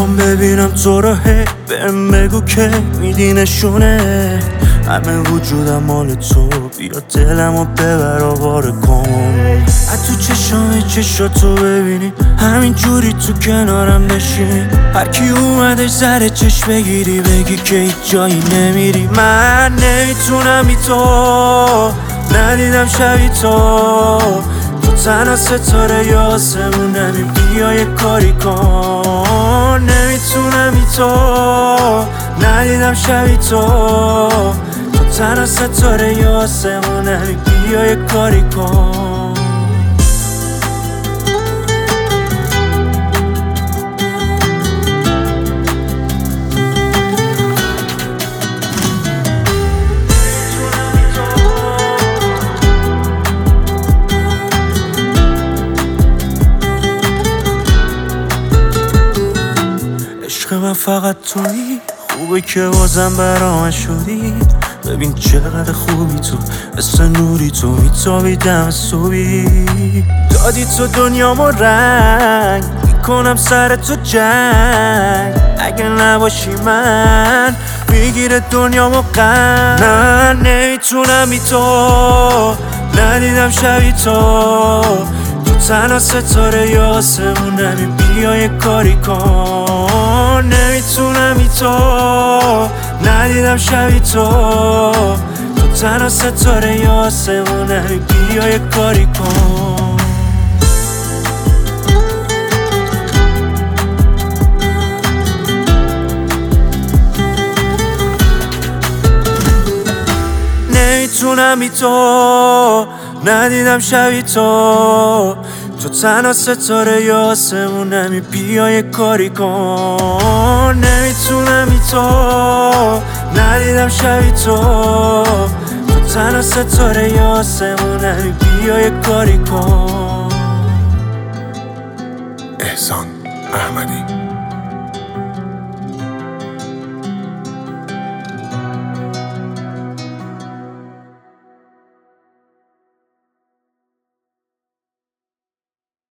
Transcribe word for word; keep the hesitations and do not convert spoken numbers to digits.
میخوام ببینم تو رو، هی بهم بگو که میدی نشونه همه وجودم مال تو، بیا دلمو ببر آواره کن. از تو چشام چشاتو ببینی همین جوری تو کنارم بشین، هر کی اومدش سر چشم بگیری بگی که هیچ جایی نمیری. من نمیتونم بی تو، ندیدم شبی تو، تو تنها ستاره یا آسمون نمی، بیا یه کاری کن. نمیتونم بی تو، ندیدم شبی تو، تو تنها ستاره یا آسمون نمی، بیا یه کاری کن. عشق من فقط تویی، خوبه که بازم برام شدی. ببین چقدر خوبی تو، مثل نوری تو میتابی دم صبحی. دادی تو دنیامو رنگ، میکنم سر تو جنگ. اگه نباشی من میگیره دنیامو غم. نه نمیتونم بی تو، ندیدم شبی تو، تو تنها ستاره یا آسمون نمی، بیا یه کاری کن. نمیتونم بی تو، ندیدم شبی تو، تو تنها ستاره یا آسمون نمی، بیا یه کاری کن. نمیتونم بی تو، ندیدم شبی تو، تو تنها ستاره یا آسمون نمی، بیا یه کاری کن. نمیتونم بی تو، ندیدم شبی تو، تو تنها ستاره یا آسمون نمی، بیا یه کاری کن. احسان احمدی.